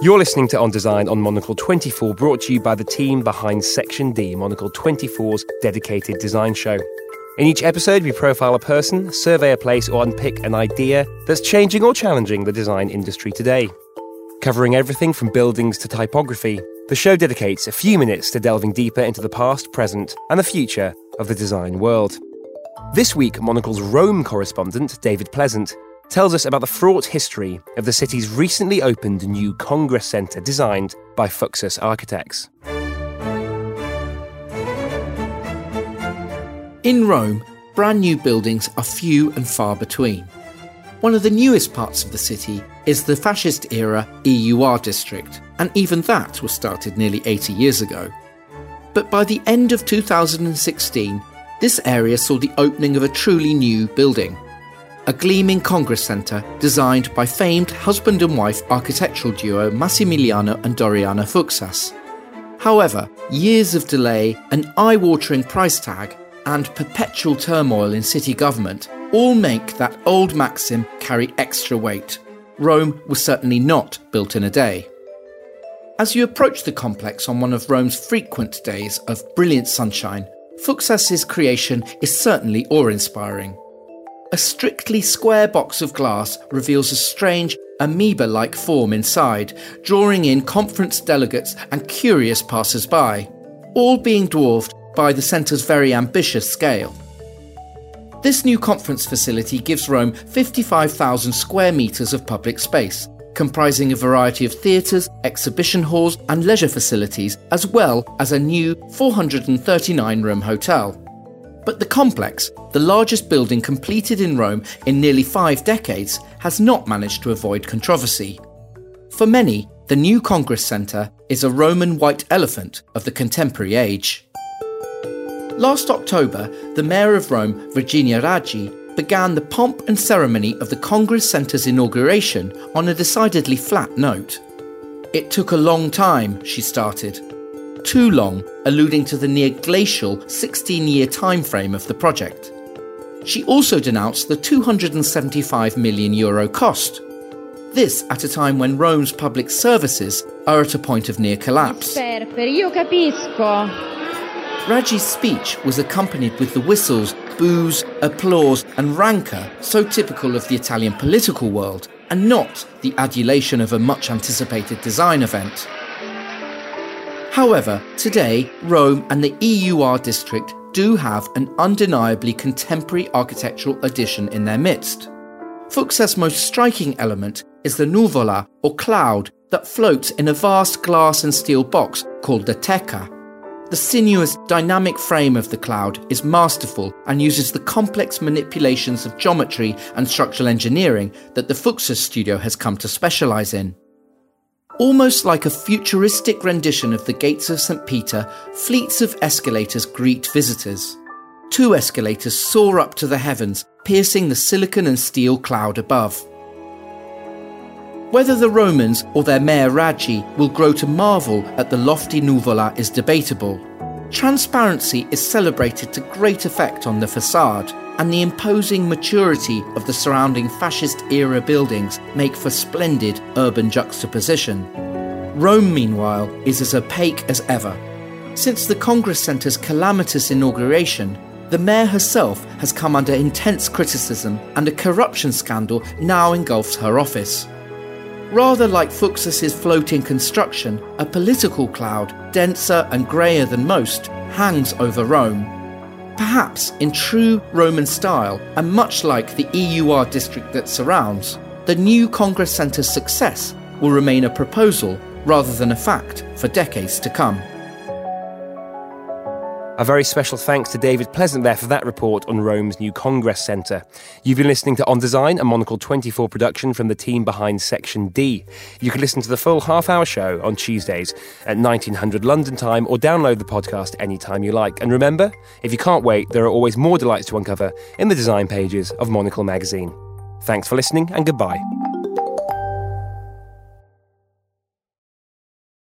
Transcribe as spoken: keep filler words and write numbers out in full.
You're listening to On Design on Monocle twenty-four, brought to you by the team behind Section D, Monocle twenty-four's dedicated design show. In each episode, we profile a person, survey a place, or unpick an idea that's changing or challenging the design industry today. Covering everything from buildings to typography, the show dedicates a few minutes to delving deeper into the past, present, and the future of the design world. This week, Monocle's Rome correspondent, David Pleasant, tells us about the fraught history of the city's recently opened new Congress Centre designed by Fuxus Architects. In Rome, brand new buildings are few and far between. One of the newest parts of the city is the fascist-era E U R district, and even that was started nearly eighty years ago. But by the end of two thousand sixteen, this area saw the opening of a truly new building. A gleaming Congress Centre designed by famed husband and wife architectural duo Massimiliano and Doriana Fuxas. However, years of delay, an eye-watering price tag, and perpetual turmoil in city government all make that old maxim carry extra weight. Rome was certainly not built in a day. As you approach the complex on one of Rome's frequent days of brilliant sunshine, Fuxas's creation is certainly awe-inspiring. A strictly square box of glass reveals a strange, amoeba-like form inside, drawing in conference delegates and curious passers-by, all being dwarfed by the centre's very ambitious scale. This new conference facility gives Rome fifty-five thousand square metres of public space, comprising a variety of theatres, exhibition halls and leisure facilities, as well as a new four hundred thirty-nine room hotel. But the complex, the largest building completed in Rome in nearly five decades, has not managed to avoid controversy. For many, the new Congress Centre is a Roman white elephant of the contemporary age. Last October, the Mayor of Rome, Virginia Raggi, began the pomp and ceremony of the Congress Centre's inauguration on a decidedly flat note. It took a long time, she started. Too long, alluding to the near-glacial sixteen-year timeframe of the project. She also denounced the two hundred seventy-five million euro cost. This at a time when Rome's public services are at a point of near collapse. Io capisco. Raggi's speech was accompanied with the whistles, boos, applause and rancour so typical of the Italian political world, and not the adulation of a much-anticipated design event. However, today, Rome and the E U R district do have an undeniably contemporary architectural addition in their midst. Fuxas' most striking element is the nuvola, or cloud, that floats in a vast glass and steel box called the teca. The sinuous, dynamic frame of the cloud is masterful and uses the complex manipulations of geometry and structural engineering that the Fuxas studio has come to specialise in. Almost like a futuristic rendition of the gates of Saint Peter, fleets of escalators greet visitors. Two escalators soar up to the heavens, piercing the silicon and steel cloud above. Whether the Romans or their mayor Raggi will grow to marvel at the lofty nuvola is debatable. Transparency is celebrated to great effect on the facade, and the imposing maturity of the surrounding fascist-era buildings make for splendid urban juxtaposition. Rome, meanwhile, is as opaque as ever. Since the Congress Centre's calamitous inauguration, the mayor herself has come under intense criticism, and a corruption scandal now engulfs her office. Rather like Fuxas's floating construction, a political cloud, denser and greyer than most, hangs over Rome. Perhaps in true Roman style, and much like the E U R district that surrounds, the new Congress Centre's success will remain a proposal rather than a fact for decades to come. A very special thanks to David Pleasant there for that report on Rome's new Congress Centre. You've been listening to On Design, a Monocle twenty-four production from the team behind Section D. You can listen to the full half-hour show on Tuesdays at nineteen hundred London time, or download the podcast anytime you like. And remember, if you can't wait, there are always more delights to uncover in the design pages of Monocle magazine. Thanks for listening, and goodbye.